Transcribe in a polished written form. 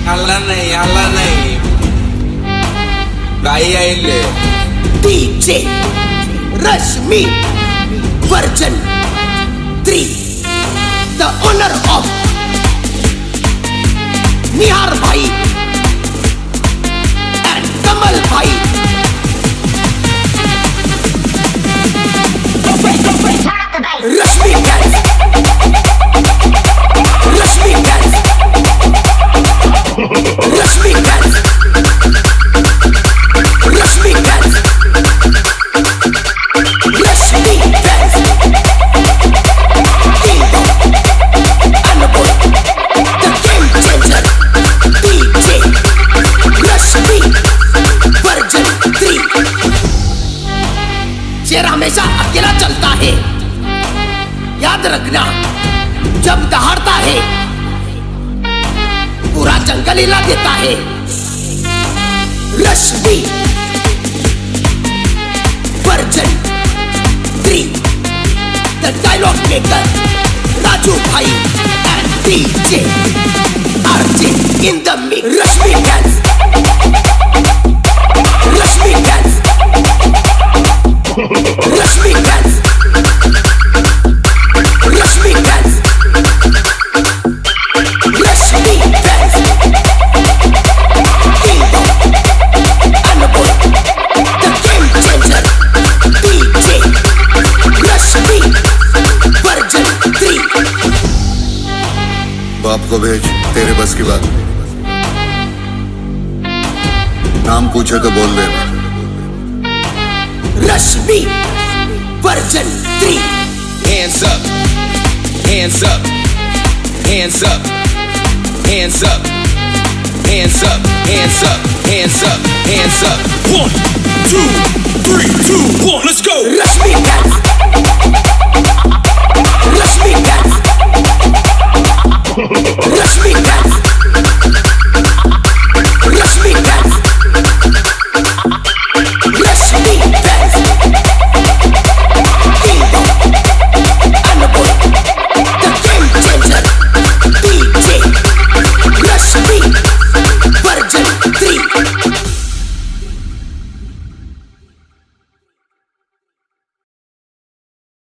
आला नाही गाई आईले DJ Rashmi Version 3, the owner of Nihar Bhai and Kamal Bhai. Rashmi dance, Rashmi dance, Rashmi dance, Rashmi dance, Rashmi dance. King Anubhav, the game changer. DJ Rashmi Version 3. शेर हमेशा अकेला चलता है, याद रखना जब दहाड़ता है पूरा जंगल हिला देता है। Rashmi version 3, the dialogue maker Raju Bhai and DJ RJ in the mix. Rashmi dance, Rashmi dance, Rashmi dance, Rashmi dance, Rashmi dance. King Anubhav, the game changer. DJ Rashmi Version 3. बाप को भेज, तेरे बस की बात। नाम पूछे तो बोल दे। Rashmi Version 3. Hands up, hands up, hands up, hands up, hands up, hands up, hands up, hands up. 1, 2, 3, 2, 1, let's go. Rashmi dance, Rashmi dance.